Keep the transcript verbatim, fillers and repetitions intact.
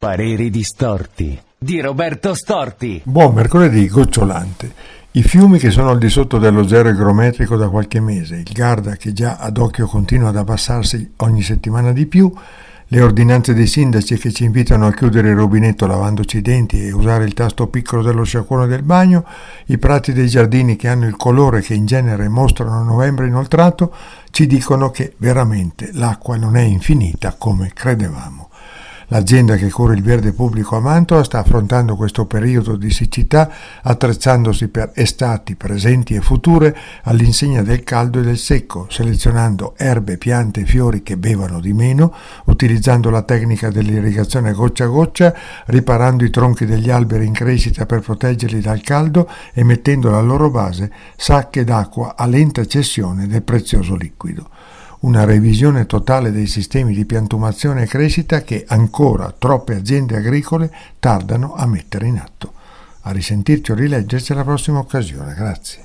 Pareri distorti di Roberto Storti. Buon mercoledì gocciolante. I fiumi che sono al di sotto dello zero igrometrico da qualche mese, il Garda che già ad occhio continua ad abbassarsi ogni settimana di più, le ordinanze dei sindaci che ci invitano a chiudere il rubinetto lavandoci i denti e usare il tasto piccolo dello sciacquone del bagno, i prati dei giardini che hanno il colore che in genere mostrano novembre inoltrato, ci dicono che veramente l'acqua non è infinita come credevamo. L'azienda che cura il verde pubblico a Mantova sta affrontando questo periodo di siccità attrezzandosi per estati presenti e future all'insegna del caldo e del secco, selezionando erbe, piante e fiori che bevano di meno, utilizzando la tecnica dell'irrigazione goccia a goccia, riparando i tronchi degli alberi in crescita per proteggerli dal caldo e mettendo alla loro base sacche d'acqua a lenta cessione del prezioso liquido. Una revisione totale dei sistemi di piantumazione e crescita che ancora troppe aziende agricole tardano a mettere in atto. A risentirci o rileggerci alla prossima occasione. Grazie.